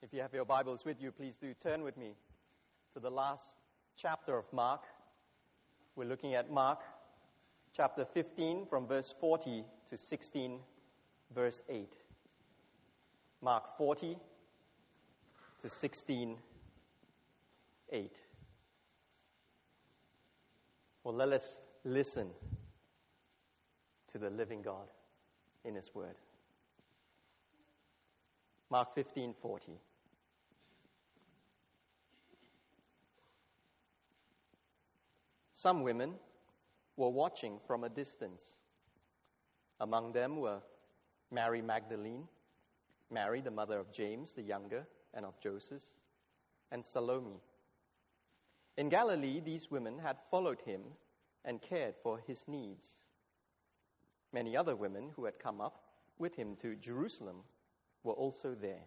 If you have your Bibles with you, please do turn with me to the last chapter of Mark. We're looking at Mark chapter 15 from verse 40 to 16, verse 8. Mark 40 to 16, 8. Well, let us listen to the living God in His Word. Mark 15:40. Some women were watching from a distance. Among them were Mary Magdalene, Mary the mother of James the younger and of Joseph, and Salome. In Galilee, these women had followed him and cared for his needs. Many other women who had come up with him to Jerusalem were also there.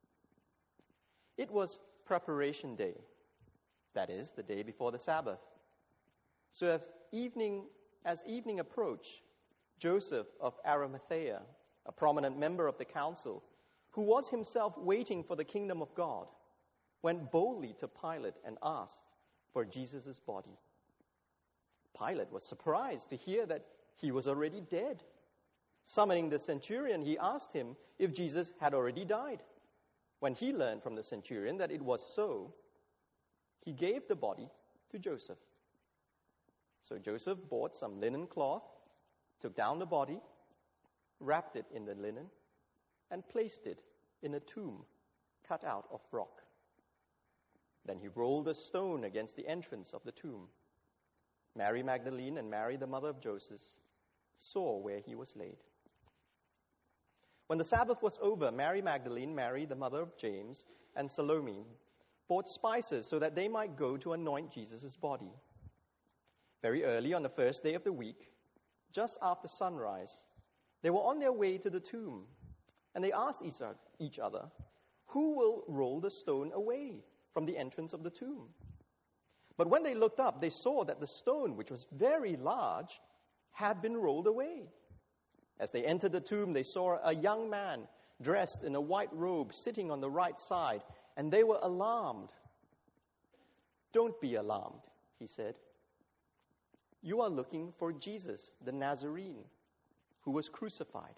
It was preparation day, that is, the day before the Sabbath. So as evening approached, Joseph of Arimathea, a prominent member of the council, who was himself waiting for the kingdom of God, went boldly to Pilate and asked for Jesus' body. Pilate was surprised to hear that he was already dead. Summoning the centurion, he asked him if Jesus had already died. When he learned from the centurion that it was so, he gave the body to Joseph. So Joseph bought some linen cloth, took down the body, wrapped it in the linen, and placed it in a tomb cut out of rock. Then he rolled a stone against the entrance of the tomb. Mary Magdalene and Mary, the mother of Joseph, saw where he was laid. When the Sabbath was over, Mary Magdalene, Mary, the mother of James, and Salome bought spices so that they might go to anoint Jesus' body. Very early on the first day of the week, just after sunrise, they were on their way to the tomb, and they asked each other, "Who will roll the stone away from the entrance of the tomb?" But when they looked up, they saw that the stone, which was very large, had been rolled away. As they entered the tomb, they saw a young man dressed in a white robe sitting on the right side, and they were alarmed. "Don't be alarmed," he said. "You are looking for Jesus, the Nazarene, who was crucified.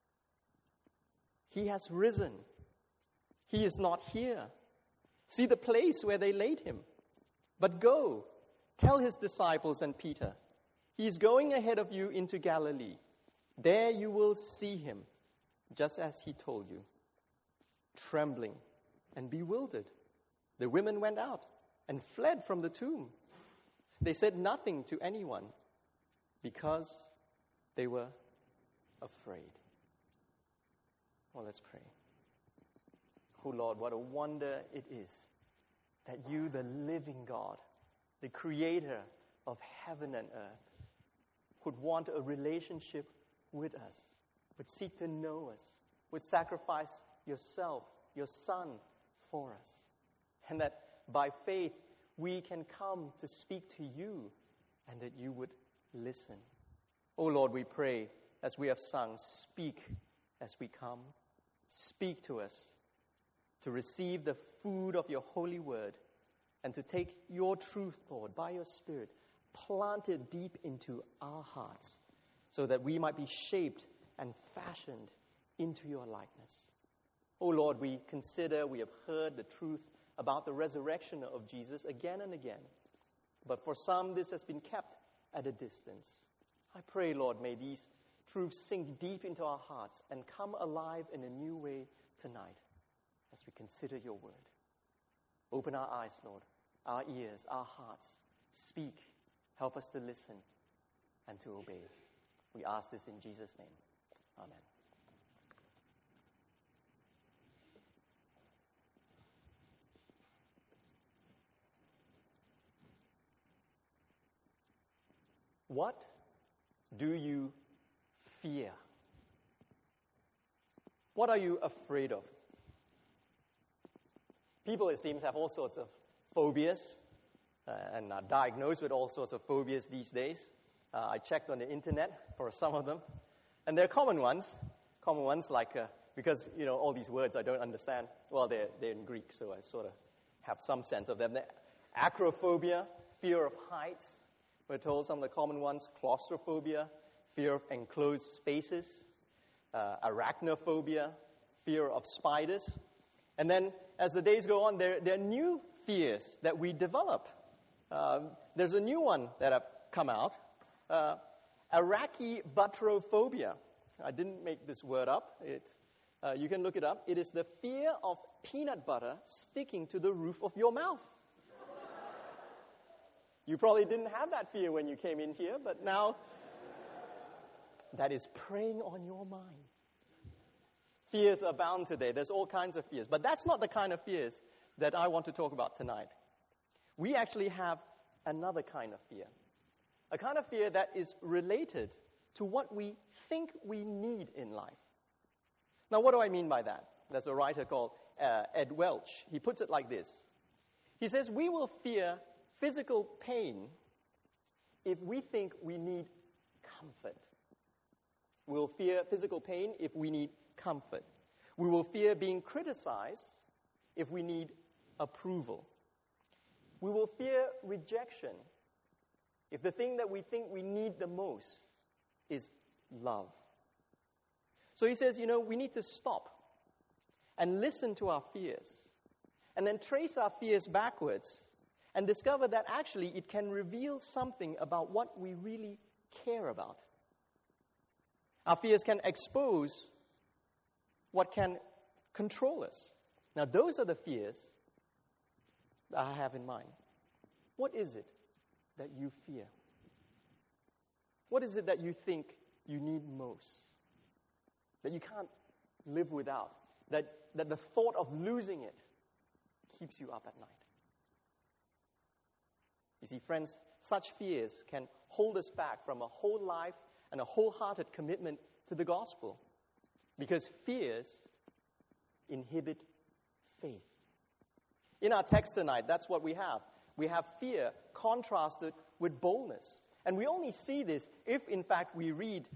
He has risen. He is not here. See the place where they laid him. But go, tell his disciples and Peter, he is going ahead of you into Galilee. There you will see him, just as he told you." Trembling and bewildered, the women went out and fled from the tomb. They said nothing to anyone because they were afraid. Well, let's pray. Oh Lord, what a wonder it is that you, the living God, the creator of heaven and earth, would want a relationship with us, would seek to know us, would sacrifice yourself, your Son, for us. And that by faith we can come to speak to you and that you would listen. Oh Lord, we pray as we have sung, speak as we come. Speak to us to receive the food of your holy word and to take your truth, Lord, by your Spirit, plant it deep into our hearts so that we might be shaped and fashioned into your likeness. Oh Lord, we have heard the truth about the resurrection of Jesus again and again. But for some, this has been kept at a distance. I pray, Lord, may these truths sink deep into our hearts and come alive in a new way tonight as we consider your word. Open our eyes, Lord, our ears, our hearts. Speak. Help us to listen and to obey. We ask this in Jesus' name. Amen. What do you fear? What are you afraid of? People, it seems, have all sorts of phobias and are diagnosed with all sorts of phobias these days. I checked on the internet for some of them. And they're common ones like because, all these words I don't understand. Well, they're in Greek, so I sort of have some sense of them. Acrophobia, fear of heights. We're told some of the common ones: claustrophobia, fear of enclosed spaces, arachnophobia, fear of spiders. And then, as the days go on, there are new fears that we develop. There's a new one that have come out, arachibutyrophobia. I didn't make this word up. You can look it up. It is the fear of peanut butter sticking to the roof of your mouth. You probably didn't have that fear when you came in here, but now that is preying on your mind. Fears abound today. There's all kinds of fears. But that's not the kind of fears that I want to talk about tonight. We actually have another kind of fear. A kind of fear that is related to what we think we need in life. Now, what do I mean by that? There's a writer called Ed Welch. He puts it like this. He says, we will fear physical pain if we think we need comfort. We will fear physical pain if we need comfort. We will fear being criticized if we need approval. We will fear rejection if the thing that we think we need the most is love. So he says, we need to stop and listen to our fears and then trace our fears backwards and discover that actually it can reveal something about what we really care about. Our fears can expose what can control us. Now, those are the fears that I have in mind. What is it that you fear? What is it that you think you need most? That you can't live without? That the thought of losing it keeps you up at night? You see, friends, such fears can hold us back from a whole life and a wholehearted commitment to the gospel. Because fears inhibit faith. In our text tonight, that's what we have. We have fear contrasted with boldness. And we only see this if, in fact, we read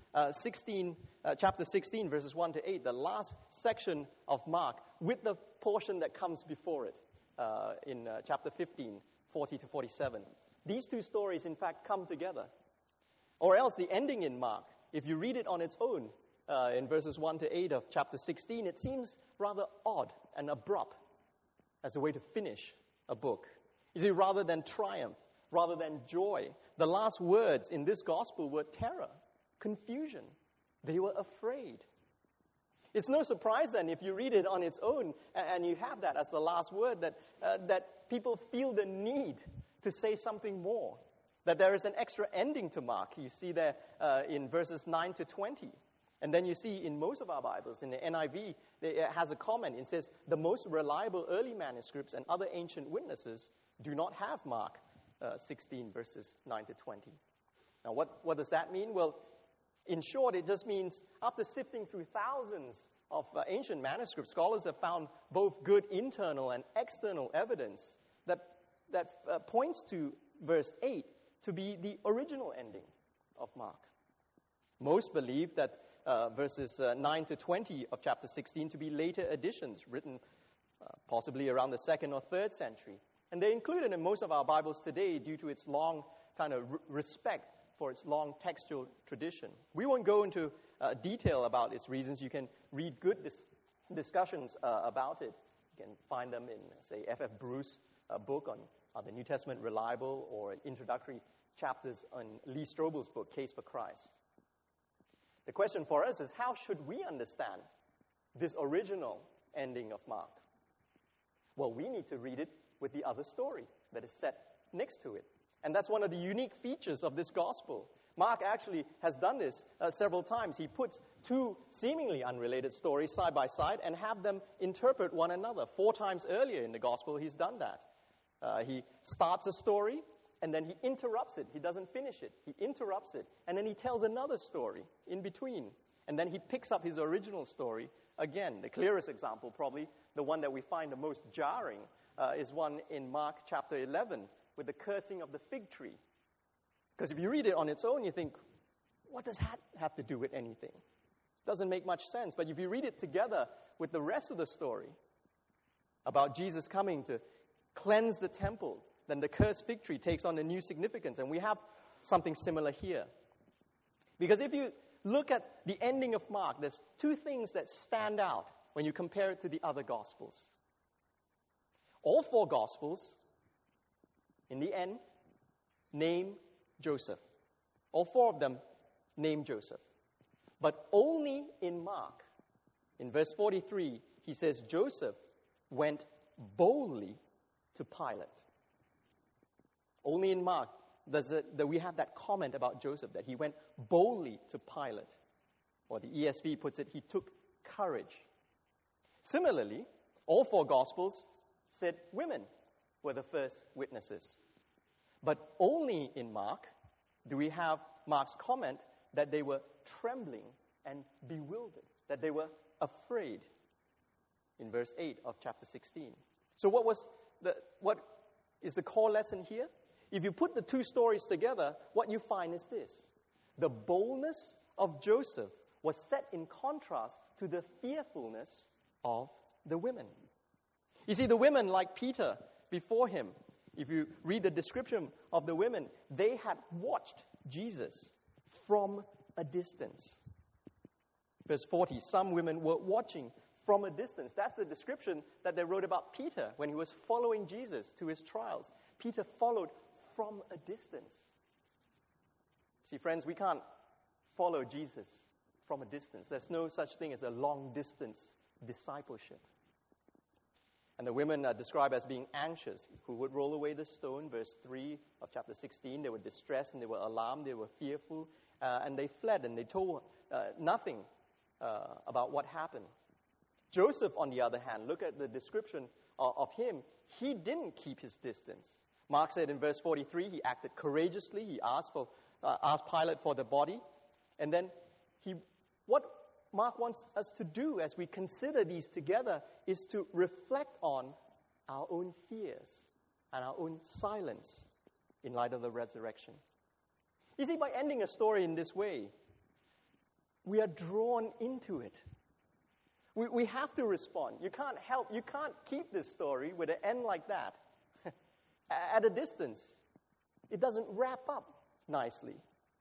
chapter 16, verses 1 to 8, the last section of Mark, with the portion that comes before it in chapter 15, 40 to 47. These two stories, in fact, come together. Or else the ending in Mark, if you read it on its own, in verses 1 to 8 of chapter 16, it seems rather odd and abrupt as a way to finish a book. You see, rather than triumph, rather than joy, the last words in this gospel were terror, confusion. They were afraid. It's no surprise then if you read it on its own and you have that as the last word that people feel the need to say something more, that there is an extra ending to Mark. You see there in verses 9 to 20. And then you see in most of our Bibles, in the NIV, it has a comment. It says, the most reliable early manuscripts and other ancient witnesses do not have Mark 16, verses 9 to 20. Now, what does that mean? Well, in short, it just means after sifting through thousands of ancient manuscripts, scholars have found both good internal and external evidence that points to verse 8 to be the original ending of Mark. Most believe that verses 9 to 20 of chapter 16 to be later additions written possibly around the 2nd or 3rd century. And they're included in most of our Bibles today due to its long kind of respect for its long textual tradition. We won't go into detail about its reasons. You can read good discussions about it. You can find them in, say, F.F. Bruce's book on Are the New Testament Reliable, or introductory chapters on Lee Strobel's book, Case for Christ. The question for us is, how should we understand this original ending of Mark? Well, we need to read it with the other story that is set next to it. And that's one of the unique features of this gospel. Mark actually has done this several times. He puts two seemingly unrelated stories side by side and have them interpret one another. 4 times earlier in the gospel, he's done that. He starts a story, and then he interrupts it. He doesn't finish it. He interrupts it. And then he tells another story in between. And then he picks up his original story again. The clearest example, probably the one that we find the most jarring, is one in Mark chapter 11 with the cursing of the fig tree. Because if you read it on its own, you think, what does that have to do with anything? Doesn't make much sense. But if you read it together with the rest of the story about Jesus coming to cleanse the temple, then the cursed fig tree takes on a new significance. And we have something similar here. Because if you look at the ending of Mark, there's two things that stand out when you compare it to the other Gospels. All four Gospels, in the end, name Joseph. All four of them name Joseph. But only in Mark, in verse 43, he says Joseph went boldly to Pilate. Only in Mark that we have that comment about Joseph, that he went boldly to Pilate. Or the ESV puts it, he took courage. Similarly, all four Gospels said women were the first witnesses. But only in Mark do we have Mark's comment that they were trembling and bewildered, that they were afraid, in verse 8 of chapter 16. So what is the core lesson here? If you put the two stories together, what you find is this. The boldness of Joseph was set in contrast to the fearfulness of the women. You see, the women, like Peter before him, if you read the description of the women, they had watched Jesus from a distance. Verse 40, some women were watching from a distance. That's the description that they wrote about Peter when he was following Jesus to his trials. Peter followed from a distance. See, friends, we can't follow Jesus from a distance. There's no such thing as a long-distance discipleship. And the women are described as being anxious, who would roll away the stone. Verse 3 of chapter 16, they were distressed and they were alarmed, they were fearful, and they fled and they told nothing about what happened. Joseph, on the other hand, look at the description of him. He didn't keep his distance. Mark said in verse 43, he acted courageously. He asked Pilate for the body. And then what Mark wants us to do as we consider these together is to reflect on our own fears and our own silence in light of the resurrection. You see, by ending a story in this way, we are drawn into it. We have to respond. You can't keep this story with an end like that at a distance. It doesn't wrap up nicely.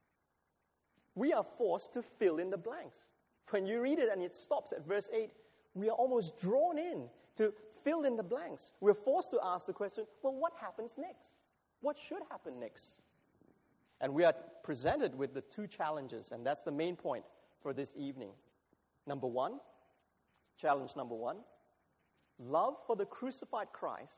We are forced to fill in the blanks. When you read it and it stops at verse 8, we are almost drawn in to fill in the blanks. We're forced to ask the question, well, what happens next? What should happen next? And we are presented with the two challenges, and that's the main point for this evening. Challenge number one, love for the crucified Christ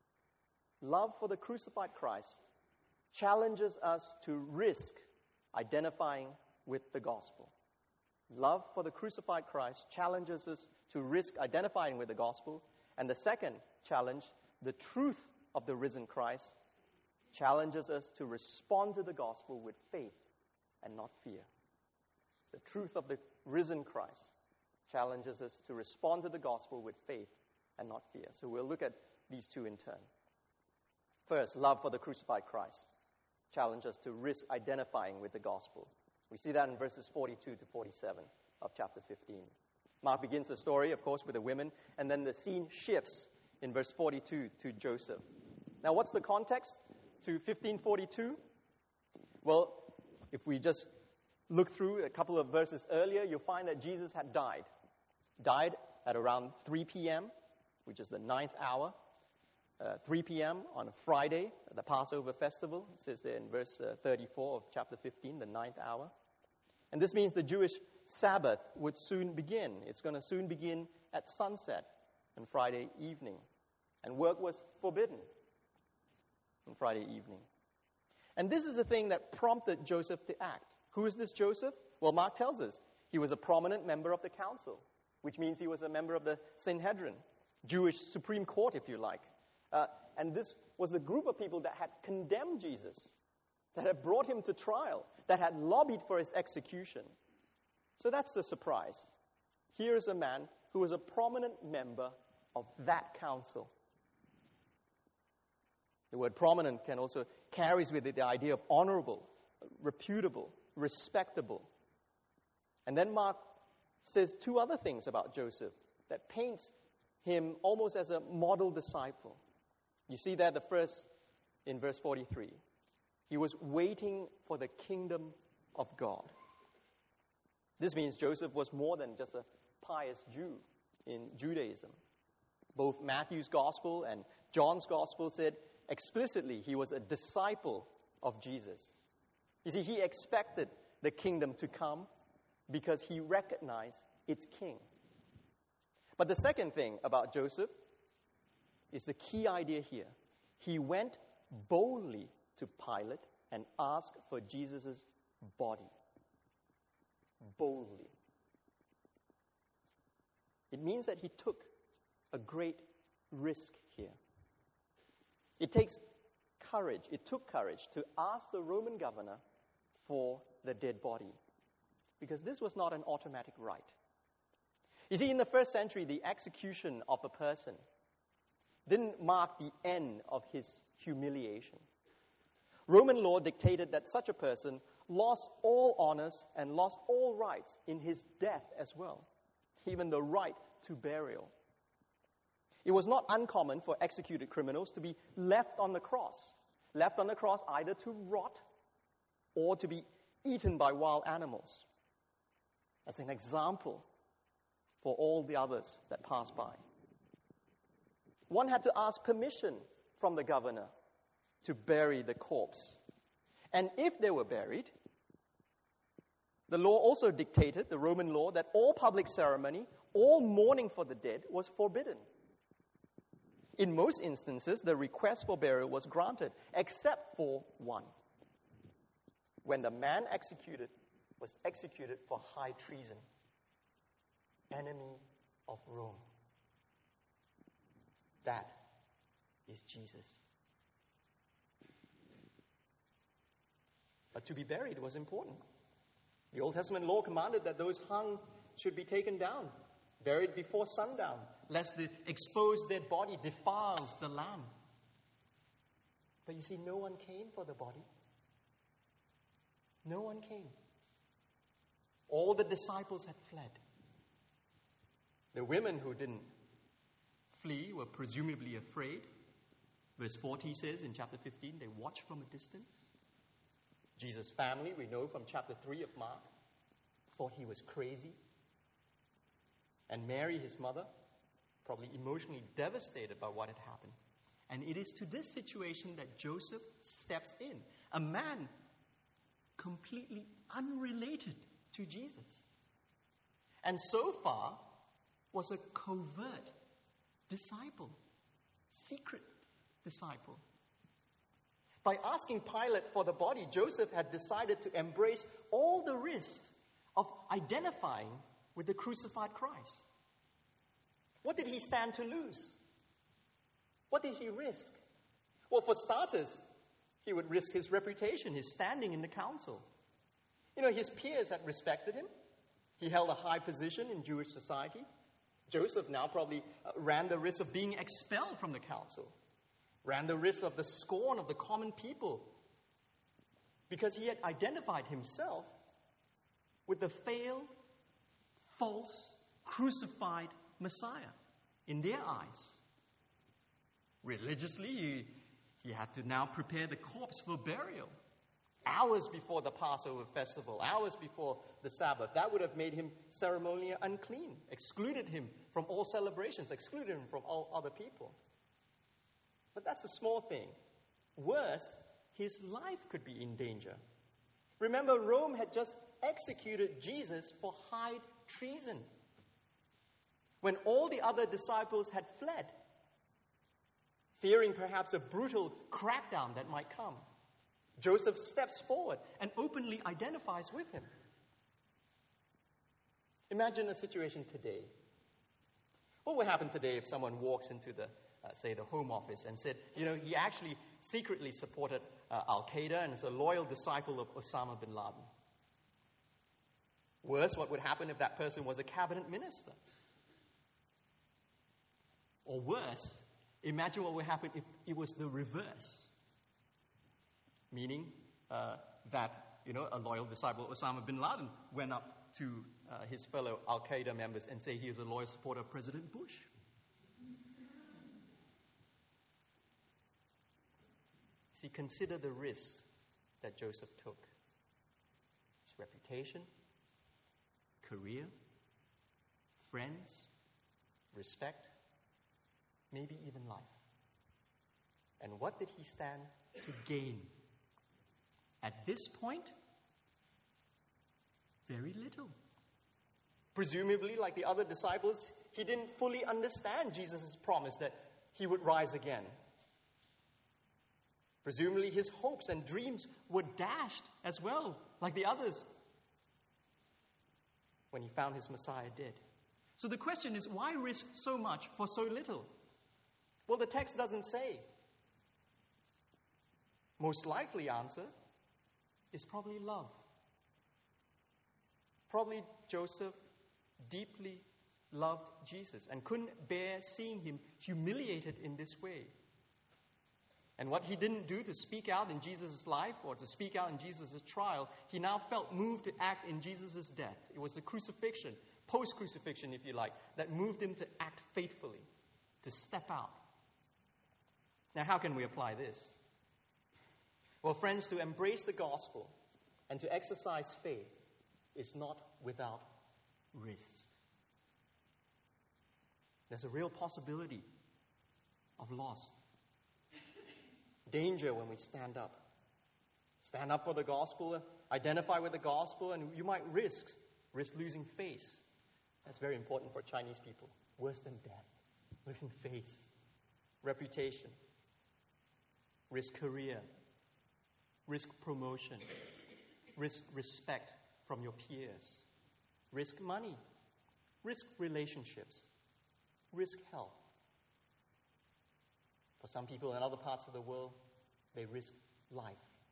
challenges us to risk identifying with the gospel. Love for the crucified Christ challenges us to risk identifying with the gospel. And the second challenge, the truth of the risen Christ, challenges us to respond to the gospel with faith and not fear. The truth of the risen Christ challenges us to respond to the gospel with faith and not fear. So we'll look at these two in turn. First, love for the crucified Christ challenges us to risk identifying with the gospel. We see that in verses 42 to 47 of chapter 15. Mark begins the story, of course, with the women, and then the scene shifts in verse 42 to Joseph. Now, what's the context to 1542? Well, if we just look through a couple of verses earlier, you'll find that Jesus had died. Died at around 3 p.m., which is the 9th hour. 3 p.m. on a Friday, the Passover festival. It says there in verse 34 of chapter 15, the 9th hour. And this means the Jewish Sabbath would soon begin. It's going to soon begin at sunset on Friday evening. And work was forbidden on Friday evening. And this is the thing that prompted Joseph to act. Who is this Joseph? Well, Mark tells us he was a prominent member of the council, which means he was a member of the Sanhedrin, Jewish Supreme Court, if you like. And this was the group of people that had condemned Jesus, that had brought him to trial, that had lobbied for his execution. So that's the surprise. Here is a man who was a prominent member of that council. The word prominent can also carries with it the idea of honorable, reputable, respectable. And then Mark says two other things about Joseph that paints him almost as a model disciple. You see that the first in verse 43. He was waiting for the kingdom of God. This means Joseph was more than just a pious Jew in Judaism. Both Matthew's gospel and John's gospel said explicitly he was a disciple of Jesus. You see, he expected the kingdom to come because he recognized its king. But the second thing about Joseph is the key idea here. He went boldly to Pilate and asked for Jesus' body. Boldly. It means that he took a great risk here. It takes courage. It took courage to ask the Roman governor for the dead body, because this was not an automatic right. You see, in the first century, the execution of a person didn't mark the end of his humiliation. Roman law dictated that such a person lost all honors and lost all rights in his death as well, even the right to burial. It was not uncommon for executed criminals to be left on the cross either to rot or to be eaten by wild animals, as an example for all the others that passed by. One had to ask permission from the governor to bury the corpse. And if they were buried, the law also dictated, the Roman law, that all public ceremony, all mourning for the dead was forbidden. In most instances, the request for burial was granted, except for one. When the man executed was executed for high treason, enemy of Rome. That is Jesus. But to be buried was important. The Old Testament law commanded that those hung should be taken down, buried before sundown, lest the exposed dead body defiles the land. But you see, no one came for the body. No one came. All the disciples had fled. The women who didn't flee were presumably afraid. Verse 40 says in chapter 15, they watched from a distance. Jesus' family, we know from chapter 3 of Mark, thought he was crazy. And Mary, his mother, probably emotionally devastated by what had happened. And it is to this situation that Joseph steps in. A man completely unrelated to Jesus. And so far was a covert disciple, secret disciple. By asking Pilate for the body, Joseph had decided to embrace all the risks of identifying with the crucified Christ. What did he stand to lose? What did he risk? Well, for starters, he would risk his reputation, his standing in the council. You know, his peers had respected him. He held a high position in Jewish society. Joseph now probably ran the risk of being expelled from the council, ran the risk of the scorn of the common people, because he had identified himself with the failed, false, crucified Messiah in their eyes. Religiously, he had to now prepare the corpse for burial. Hours before the Passover festival, hours before the Sabbath. That would have made him ceremonially unclean, excluded him from all celebrations, excluded him from all other people. But that's a small thing. Worse, his life could be in danger. Remember, Rome had just executed Jesus for high treason, when all the other disciples had fled, fearing perhaps a brutal crackdown that might come. Joseph steps forward and openly identifies with him. Imagine a situation today. What would happen today if someone walks into the Home Office and said, he actually secretly supported Al-Qaeda and is a loyal disciple of Osama bin Laden? Worse, what would happen if that person was a cabinet minister? Or worse, imagine what would happen if it was the reverse. Meaning that, a loyal disciple of Osama bin Laden went up to his fellow Al-Qaeda members and say he was a loyal supporter of President Bush. See, consider the risks that Joseph took. His reputation, career, friends, respect, maybe even life. And what did he stand to gain? At this point, very little. Presumably, like the other disciples, he didn't fully understand Jesus' promise that he would rise again. Presumably, his hopes and dreams were dashed as well, like the others, when he found his Messiah dead. So the question is, why risk so much for so little? Well, the text doesn't say. Most likely answer is probably love. Probably Joseph deeply loved Jesus and couldn't bear seeing him humiliated in this way. And what he didn't do to speak out in Jesus' life or to speak out in Jesus' trial, he now felt moved to act in Jesus' death. It was the crucifixion, post-crucifixion if you like, that moved him to act faithfully, to step out. Now, how can we apply this? Well, friends, to embrace the gospel and to exercise faith is not without risk. There's a real possibility of loss. Danger when we stand up. Stand up for the gospel, identify with the gospel, and you might risk losing face. That's very important for Chinese people. Worse than death. Losing face. Reputation. Risk career. Risk promotion. Risk respect from your peers. Risk money. Risk relationships. Risk health. For some people in other parts of the world, they risk life.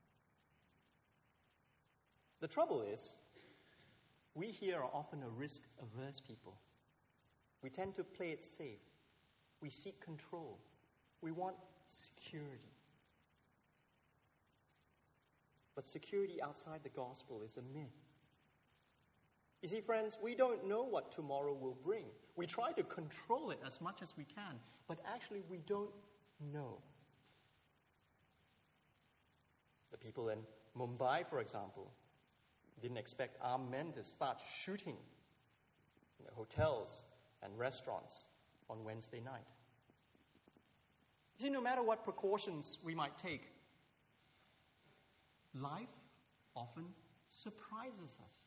The trouble is, we here are often a risk-averse people. We tend to play it safe. We seek control. We want security. But security outside the gospel is a myth. You see, friends, we don't know what tomorrow will bring. We try to control it as much as we can, but actually we don't know. The people in Mumbai, for example, didn't expect armed men to start shooting in hotels and restaurants on Wednesday night. You see, no matter what precautions we might take, life often surprises us.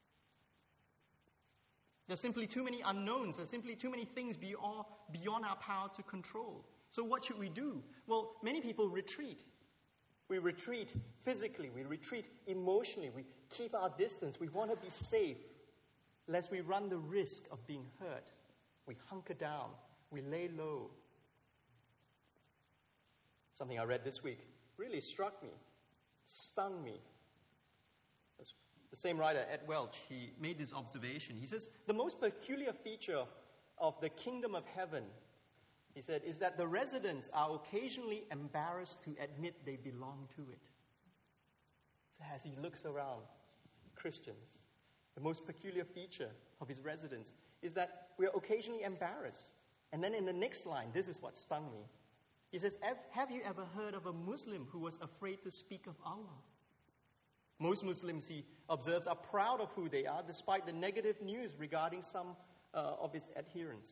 There's simply too many unknowns. There's simply too many things beyond our power to control. So what should we do? Well, many people retreat. We retreat physically. We retreat emotionally. We keep our distance. We want to be safe, lest we run the risk of being hurt. We hunker down. We lay low. Something I read this week really struck me, stung me. The same writer, Ed Welch, he made this observation. He says, the most peculiar feature of the kingdom of heaven, he said, is that the residents are occasionally embarrassed to admit they belong to it. So as he looks around, Christians, the most peculiar feature of his residents is that we are occasionally embarrassed. And then in the next line, this is what stung me. He says, have you ever heard of a Muslim who was afraid to speak of Allah? Most Muslims, he observes, are proud of who they are, despite the negative news regarding some of its adherents.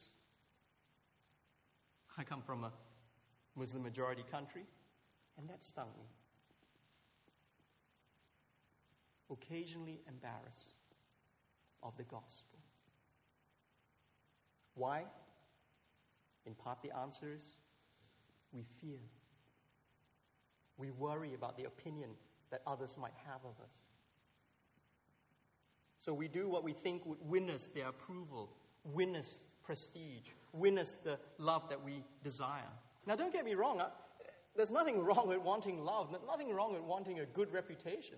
I come from a Muslim-majority country, and that stung me. Occasionally embarrassed of the gospel. Why? In part, the answer is we fear. We worry about the opinion that others might have of us. So we do what we think would win us their approval, win us prestige, win us the love that we desire. Now, don't get me wrong. There's nothing wrong with wanting love. Nothing wrong with wanting a good reputation.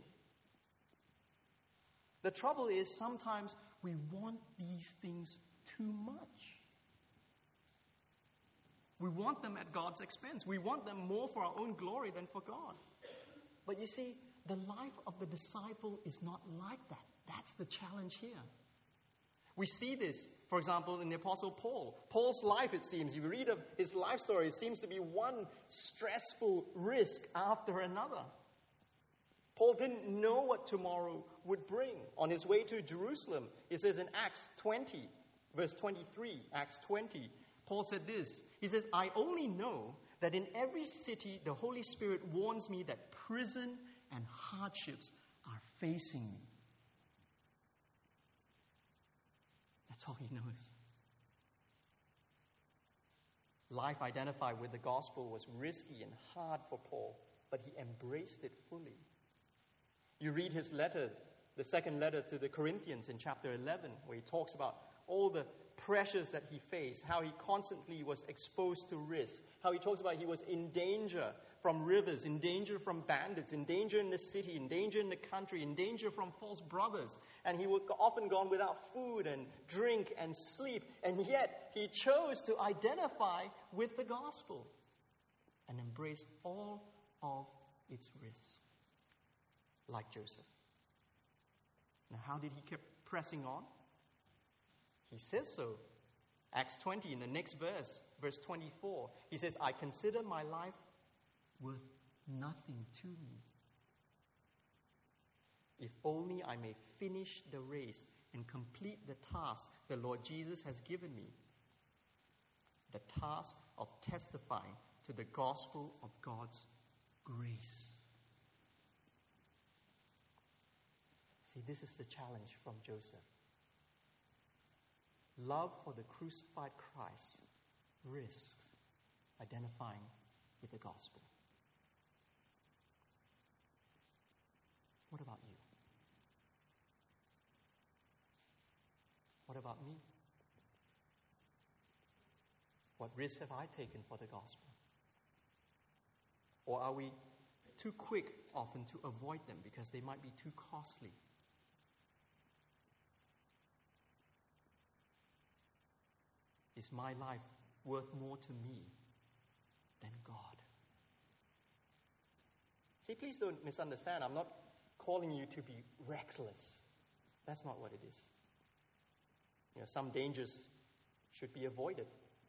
The trouble is sometimes we want these things too much. We want them at God's expense. We want them more for our own glory than for God. But you see, the life of the disciple is not like that. That's the challenge here. We see this, for example, in the Apostle Paul. Paul's life, it seems, you read of his life story, it seems to be one stressful risk after another. Paul didn't know what tomorrow would bring. On his way to Jerusalem, it says in Acts 20, verse 23, Acts 20, Paul said this. He says, I only know that in every city the Holy Spirit warns me that prison and hardships are facing me. That's all he knows. Life identified with the gospel was risky and hard for Paul, but he embraced it fully. You read his letter, the second letter to the Corinthians in chapter 11, where he talks about all the pressures that he faced, how he constantly was exposed to risk, how he talks about he was in danger from rivers, in danger from bandits, in danger in the city, in danger in the country, in danger from false brothers. And he would often gone without food and drink and sleep, and yet he chose to identify with the gospel and embrace all of its risks, like Joseph. Now, how did he keep pressing on? He says so. Acts 20, in the next verse, verse 24, he says, I consider my life worth nothing to me, if only I may finish the race and complete the task the Lord Jesus has given me, the task of testifying to the gospel of God's grace. See, this is the challenge from Joseph. Love for the crucified Christ risks identifying with the gospel. What about you? What about me? What risks have I taken for the gospel? Or are we too quick often to avoid them because they might be too costly? Is my life worth more to me than God? See, please don't misunderstand. I'm not calling you to be reckless. That's not what it is. Some dangers should be avoided.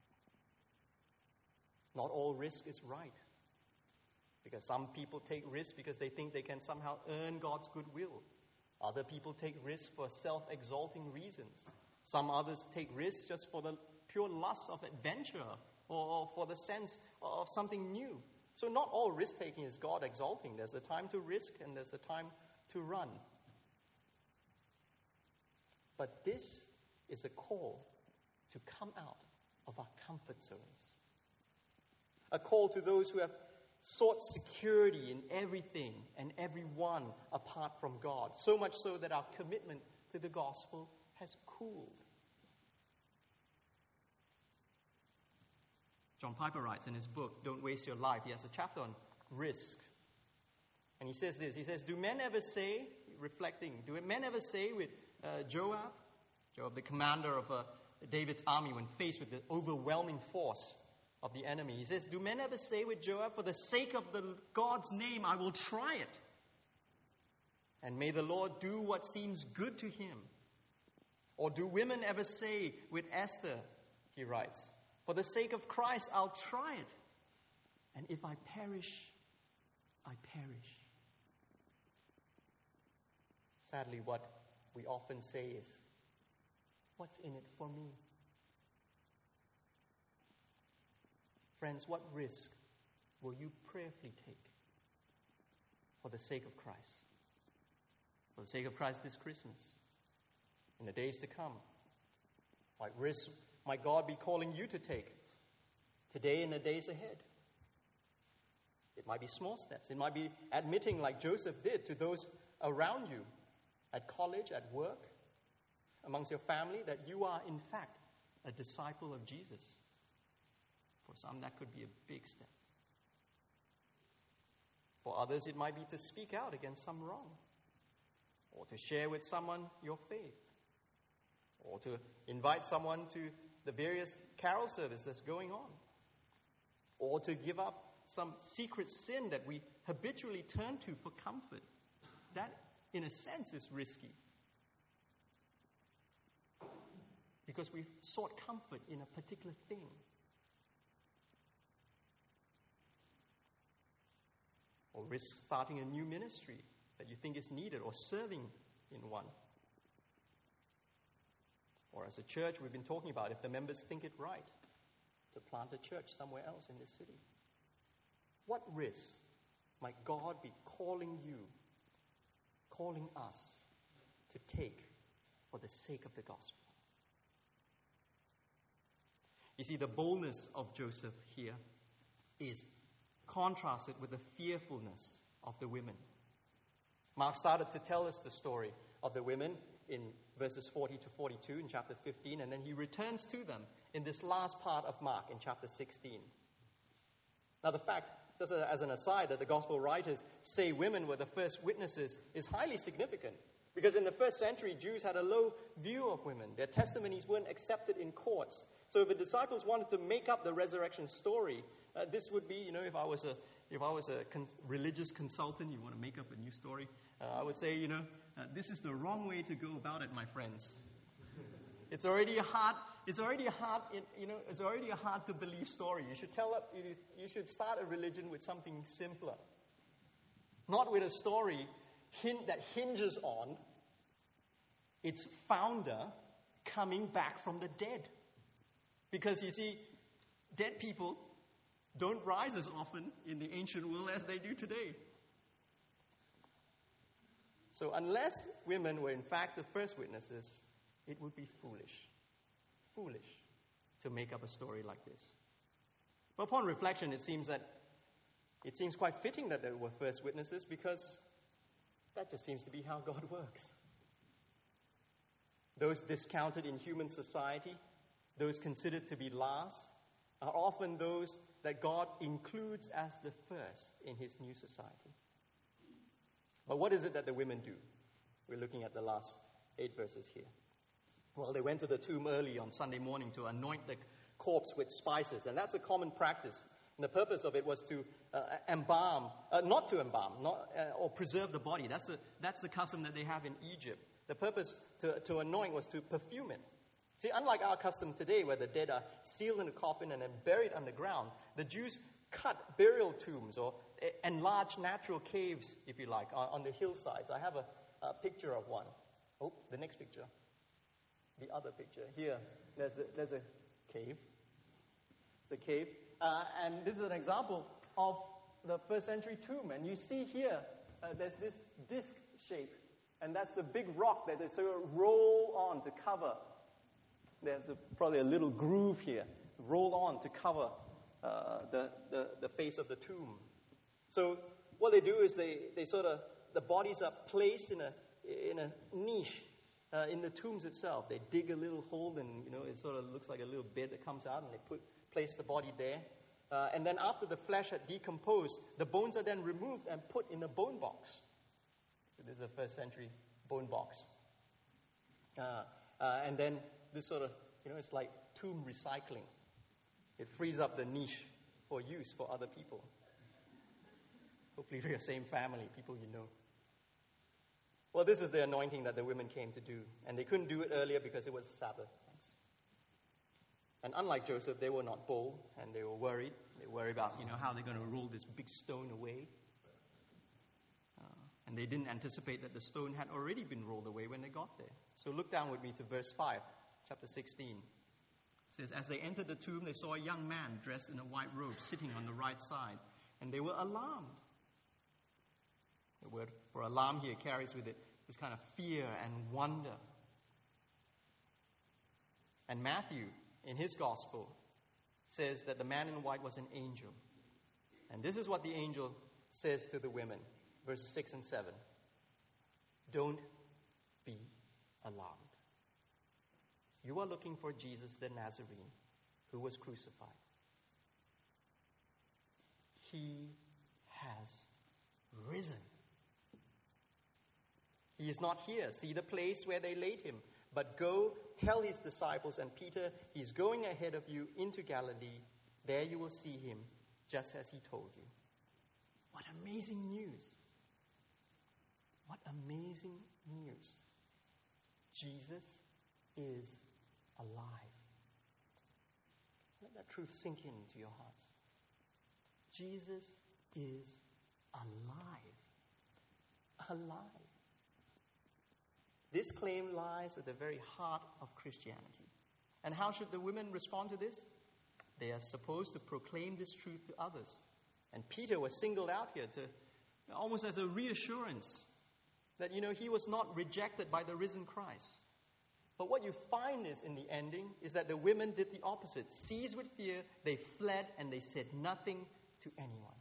Not all risk is right. Because some people take risks because they think they can somehow earn God's goodwill. Other people take risks for self-exalting reasons. Some others take risks just for the pure lust of adventure or for the sense of something new. So not all risk-taking is God exalting. There's a time to risk and there's a time to run. But this is a call to come out of our comfort zones. A call to those who have sought security in everything and everyone apart from God. So much so that our commitment to the gospel has cooled. John Piper writes in his book, Don't Waste Your Life, he has a chapter on risk. And he says this, he says, do men ever say with Joab, the commander of David's army, when faced with the overwhelming force of the enemy, he says, do men ever say with Joab, for the sake of the God's name, I will try it. And may the Lord do what seems good to him. Or do women ever say with Esther, he writes, for the sake of Christ, I'll try it. And if I perish, I perish. Sadly, what we often say is, what's in it for me? Friends, what risk will you prayerfully take for the sake of Christ? For the sake of Christ this Christmas, in the days to come? What risk might God be calling you to take today and the days ahead? It might be small steps. It might be admitting, like Joseph did, to those around you, at college, at work, amongst your family, that you are, in fact, a disciple of Jesus. For some, that could be a big step. For others, it might be to speak out against some wrong, or to share with someone your faith, or to invite someone to the various carol service that's going on, or to give up some secret sin that we habitually turn to for comfort. That, in a sense, is risky. because we've sought comfort in a particular thing. Or risk starting a new ministry that you think is needed, or serving in one. Or as a church, we've been talking about if the members think it right to plant a church somewhere else in this city. What risks might God be calling you, calling us to take for the sake of the gospel? You see, the boldness of Joseph here is contrasted with the fearfulness of the women. Mark started to tell us the story of the women in verses 40 to 42 in chapter 15, and then he returns to them in this last part of Mark in chapter 16. Now, the fact, just as an aside, that the gospel writers say women were the first witnesses is highly significant, because in the first century, Jews had a low view of women. Their testimonies weren't accepted in courts. So if the disciples wanted to make up the resurrection story, this would be, if I was a religious consultant, you want to make up a new story, I would say, this is the wrong way to go about it, my friends. It's already a hard to believe story. You should start a religion with something simpler, not with a story that hinges on its founder coming back from the dead. Because you see, dead people don't rise as often in the ancient world as they do today. So unless women were in fact the first witnesses, it would be foolish to make up a story like this. But upon reflection, it seems quite fitting that they were first witnesses, because that just seems to be how God works. Those discounted in human society, those considered to be last, are often those that God includes as the first in his new society. But what is it that the women do? We're looking at the last 8 verses here. Well, they went to the tomb early on Sunday morning to anoint the corpse with spices, and that's a common practice. And the purpose of it was to or preserve the body. That's the custom that they have in Egypt. The purpose to anoint was to perfume it. See, unlike our custom today, where the dead are sealed in a coffin and then buried underground, the Jews cut burial tombs or enlarged natural caves, if you like, on the hillsides. I have a picture of one. Oh, the next picture. The other picture. Here, there's a cave. It's a cave. And this is an example of the first century tomb. And you see here, there's this disc shape. And that's the big rock that they sort of roll on to cover. There's probably a little groove here, rolled on to cover the face of the tomb. So what they do is the bodies are placed in a niche in the tombs itself. They dig a little hole, and it sort of looks like a little bed that comes out, and they place the body there. And then after the flesh had decomposed, the bones are then removed and put in a bone box. So this is a first century bone box. And then this sort of, it's like tomb recycling. It frees up the niche for use for other people. Hopefully for your same family, people you know. Well, this is the anointing that the women came to do. And they couldn't do it earlier because it was Sabbath. And unlike Joseph, they were not bold, and they were worried. They worried about, how they're going to roll this big stone away. And they didn't anticipate that the stone had already been rolled away when they got there. So look down with me to verse 5, chapter 16. It says, as they entered the tomb, they saw a young man dressed in a white robe sitting on the right side, and they were alarmed. The word for alarm here carries with it this kind of fear and wonder. And Matthew, in his gospel, says that the man in white was an angel. And this is what the angel says to the women, verses 6 and 7. Don't be alarmed. You are looking for Jesus the Nazarene, who was crucified. He has risen. He is not here. See the place where they laid him. But go tell his disciples and Peter, he's going ahead of you into Galilee. There you will see him, just as he told you. What amazing news. What amazing news. Jesus is alive. Let that truth sink into your hearts. Jesus is alive. Alive. This claim lies at the very heart of Christianity. And how should the women respond to this? They are supposed to proclaim this truth to others. And Peter was singled out here to almost as a reassurance that, he was not rejected by the risen Christ. But what you find is in the ending is that the women did the opposite. Seized with fear, they fled and they said nothing to anyone.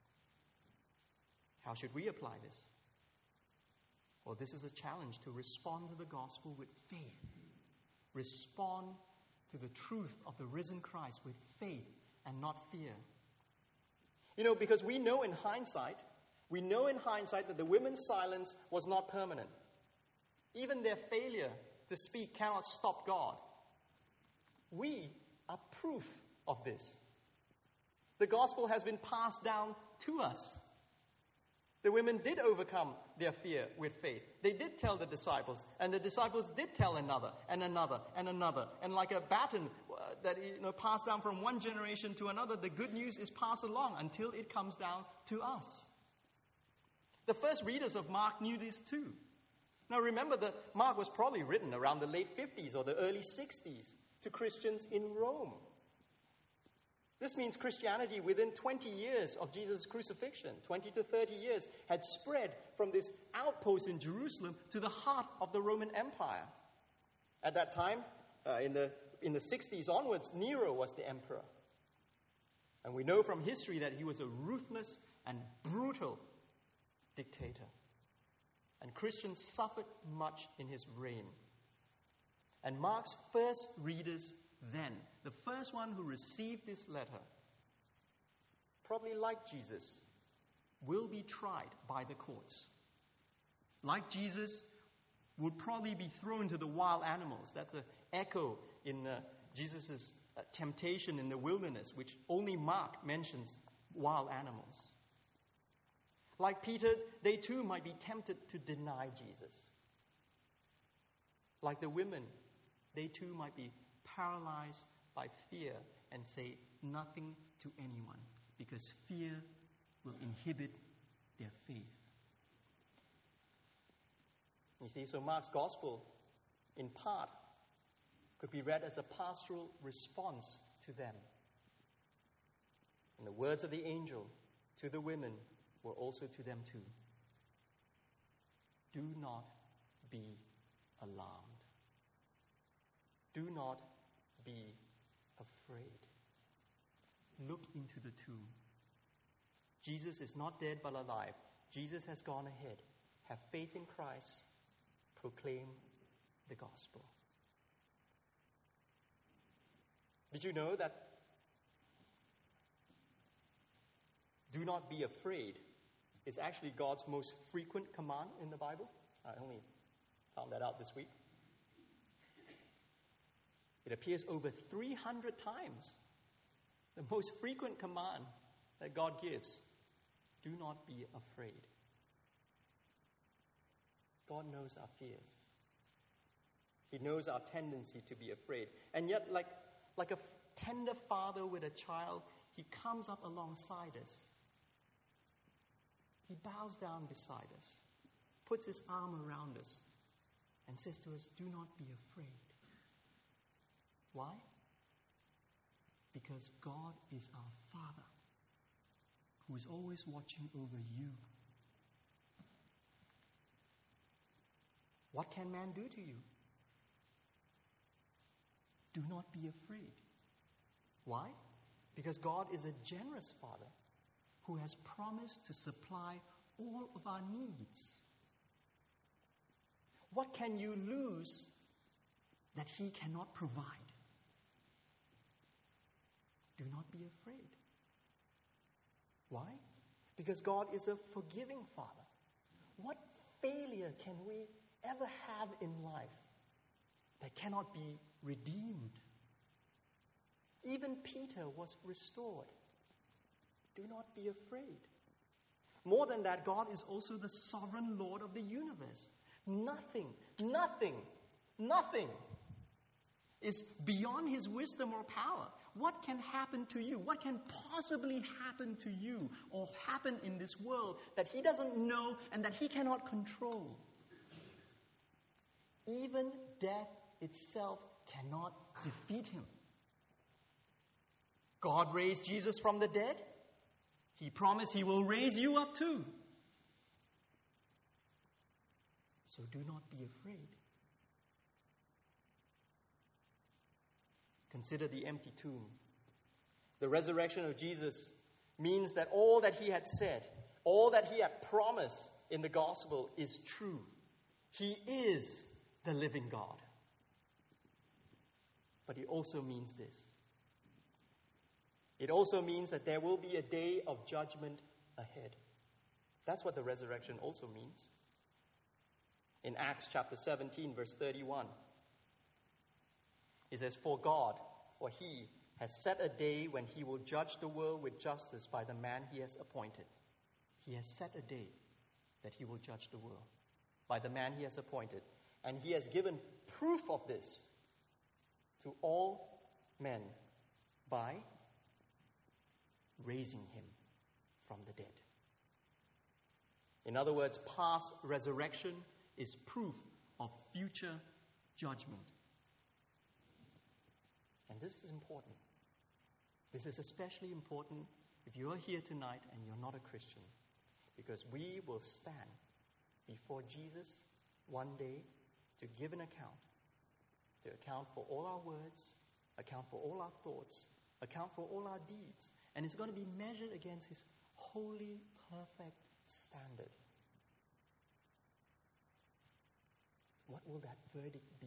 How should we apply this? Well, this is a challenge to respond to the gospel with faith. Respond to the truth of the risen Christ with faith and not fear. Because we know in hindsight that the women's silence was not permanent. Even their failure to speak cannot stop God. We are proof of this. The gospel has been passed down to us. The women did overcome their fear with faith. They did tell the disciples, and the disciples did tell another, and another, and another. And like a baton that passed down from one generation to another, the good news is passed along until it comes down to us. The first readers of Mark knew this too. Now remember that Mark was probably written around the late 50s or the early 60s to Christians in Rome. This means Christianity within 20 years of Jesus' crucifixion, 20 to 30 years, had spread from this outpost in Jerusalem to the heart of the Roman Empire. At that time, in the 60s onwards, Nero was the emperor. And we know from history that he was a ruthless and brutal dictator. And Christians suffered much in his reign. And Mark's first readers then, the first one who received this letter, probably like Jesus, will be tried by the courts. Like Jesus, would probably be thrown to the wild animals. That's an echo in Jesus' temptation in the wilderness, which only Mark mentions wild animals. Like Peter, they too might be tempted to deny Jesus. Like the women, they too might be paralyzed by fear and say nothing to anyone because fear will inhibit their faith. You see, so Mark's gospel, in part, could be read as a pastoral response to them. And the words of the angel to the women were also to them too. Do not be alarmed. Do not be afraid. Look into the tomb. Jesus is not dead but alive. Jesus has gone ahead. Have faith in Christ. Proclaim the gospel. Did you know that do not be afraid is actually God's most frequent command in the Bible? I only found that out this week. It appears over 300 times. The most frequent command that God gives. Do not be afraid. God knows our fears. He knows our tendency to be afraid. And yet, like a tender father with a child, he comes up alongside us. He bows down beside us, puts his arm around us, and says to us, do not be afraid. Why? Because God is our Father, who is always watching over you. What can man do to you? Do not be afraid. Why? Because God is a generous Father who has promised to supply all of our needs. What can you lose that He cannot provide? Do not be afraid. Why? Because God is a forgiving Father. What failure can we ever have in life that cannot be redeemed? Even Peter was restored. Do not be afraid. More than that, God is also the sovereign Lord of the universe. Nothing is beyond his wisdom or power. What can happen to you? What can possibly happen to you or happen in this world that he doesn't know and that he cannot control? Even death itself cannot defeat him. God raised Jesus from the dead. He promised he will raise you up too. So do not be afraid. Consider the empty tomb. The resurrection of Jesus means that all that he had said, all that he had promised in the gospel is true. He is the living God. But it also means this. It also means that there will be a day of judgment ahead. That's what the resurrection also means. In Acts chapter 17, verse 31, it says, For he has set a day when he will judge the world with justice by the man he has appointed. He has set a day that he will judge the world by the man he has appointed. And he has given proof of this to all men by raising him from the dead. In other words, past resurrection is proof of future judgment. And this is important. This is especially important if you are here tonight and you're not a Christian, because we will stand before Jesus one day to give an account, to account for all our words, account for all our thoughts, account for all our deeds. And it's going to be measured against his holy, perfect standard. What will that verdict be?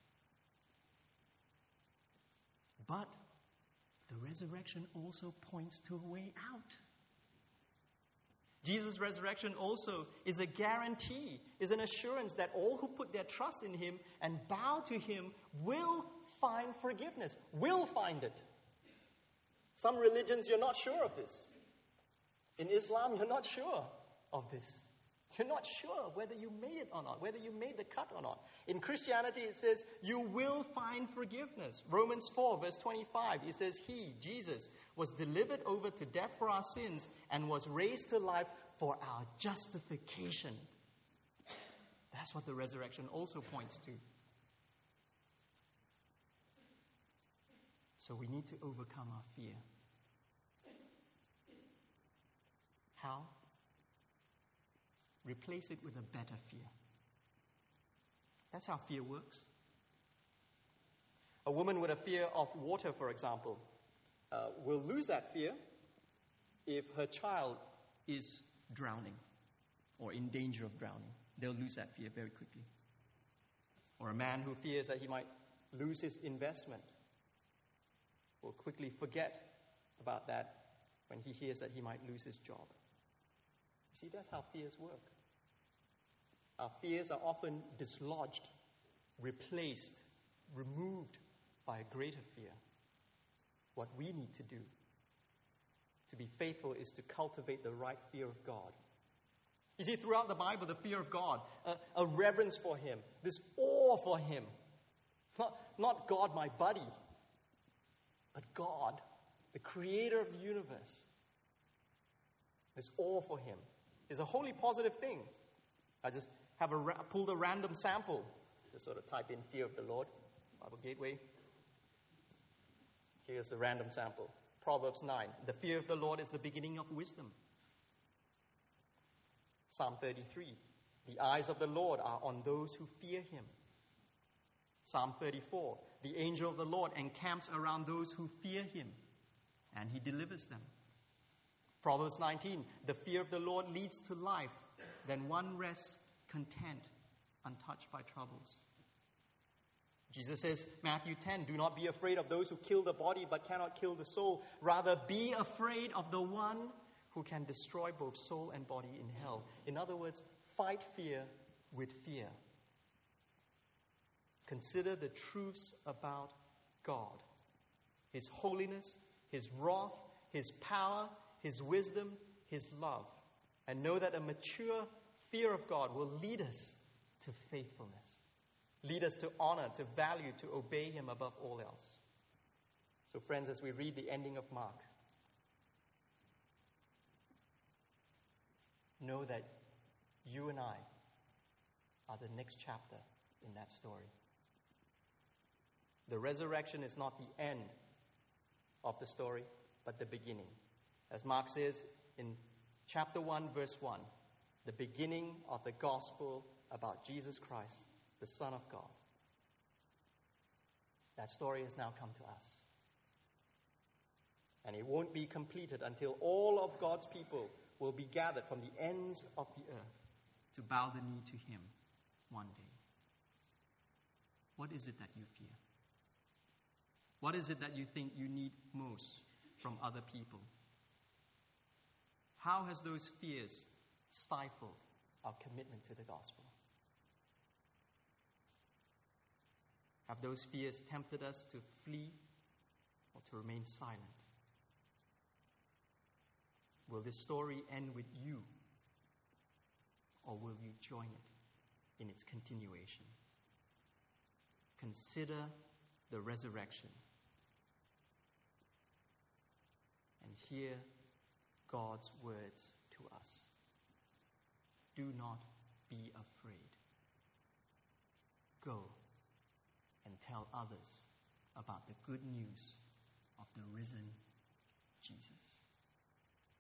But the resurrection also points to a way out. Jesus' resurrection also is a guarantee, is an assurance that all who put their trust in him and bow to him will find forgiveness, will find it. Some religions, you're not sure of this. In Islam, you're not sure of this. You're not sure whether you made it or not, whether you made the cut or not. In Christianity, it says, you will find forgiveness. Romans 4, verse 25, it says, he, Jesus, was delivered over to death for our sins and was raised to life for our justification. That's what the resurrection also points to. So we need to overcome our fear. How? Replace it with a better fear. That's how fear works. A woman with a fear of water, for example, will lose that fear if her child is drowning or in danger of drowning. They'll lose that fear very quickly. Or a man who fears that he might lose his investment will quickly forget about that when he hears that he might lose his job. You see, that's how fears work. Our fears are often dislodged, replaced, removed by a greater fear. What we need to do to be faithful is to cultivate the right fear of God. You see, throughout the Bible, the fear of God, a reverence for him, this awe for him. Not God, my buddy, but God, the creator of the universe. This awe for him is a wholly positive thing. I just have pulled a random sample to sort of type in fear of the Lord, Bible Gateway. Here's a random sample. Proverbs 9. The fear of the Lord is the beginning of wisdom. Psalm 33. The eyes of the Lord are on those who fear him. Psalm 34. The angel of the Lord encamps around those who fear him, and he delivers them. Proverbs 19. The fear of the Lord leads to life. Then one rests content, untouched by troubles. Jesus says, Matthew 10, do not be afraid of those who kill the body but cannot kill the soul. Rather, be afraid of the one who can destroy both soul and body in hell. In other words, fight fear with fear. Consider the truths about God, his holiness, his wrath, his power, his wisdom, his love. And know that a mature fear of God will lead us to faithfulness. lead us to honor, to value, to obey him above all else. So friends, as we read the ending of Mark, know that you and I are the next chapter in that story. The resurrection is not the end of the story, but the beginning. As Mark says in chapter 1, verse 1, the beginning of the gospel about Jesus Christ, the Son of God. That story has now come to us. And it won't be completed until all of God's people will be gathered from the ends of the earth to bow the knee to him one day. What is it that you fear? What is it that you think you need most from other people? How has those fears stifled our commitment to the gospel? Have those fears tempted us to flee or to remain silent? Will this story end with you, or will you join it in its continuation? Consider the resurrection and hear God's words to us. Do not be afraid. Go and tell others about the good news of the risen Jesus.